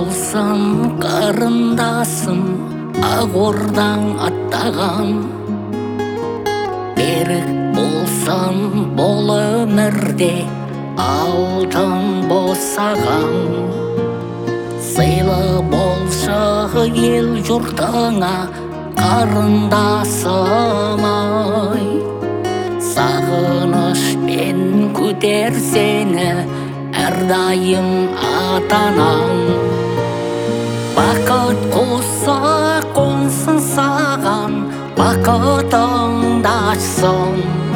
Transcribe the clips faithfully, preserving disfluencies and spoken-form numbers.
болсаң қарындасым, ақ ордаң аттаған. Берік болсаң бұл өмірде алтын босаған. Сыйлы болшы ел жұртыңа қарындасым ай. Сағынышпен күтер сені әрдайым ата-анаң. Бақыт құсы қонсын саған, бақытыңды ашсын.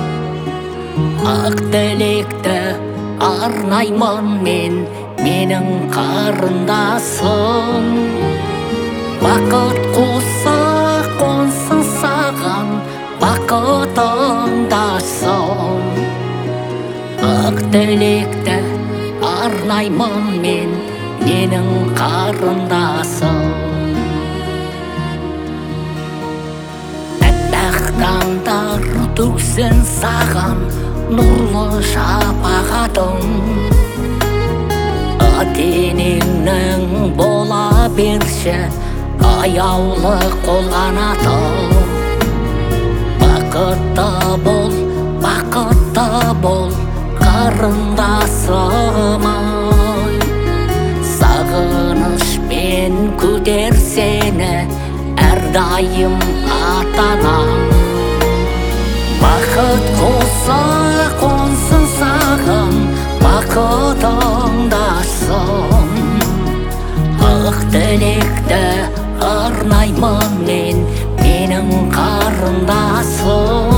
Ақ тілекті арнаймын мен, менің қарындасым. Бақыт құсы қонсын саған, бақытыңды ашсын. Ақ тілекті арнаймын мен, менің қарындасым. Әппақ таңдар төксін саған нұрлы шапағатым. Ата-енеңнің бола берші аяулы қолғанатым. Бақытты бол, бақытты бол қарындасым ай. Сағынышпен күтер сені әрдайым ата-анаң. Бақыт құсы қонсын саған, бақытыңды ашсын. Ақ тілекті арнаймын мен, менің қарындасым.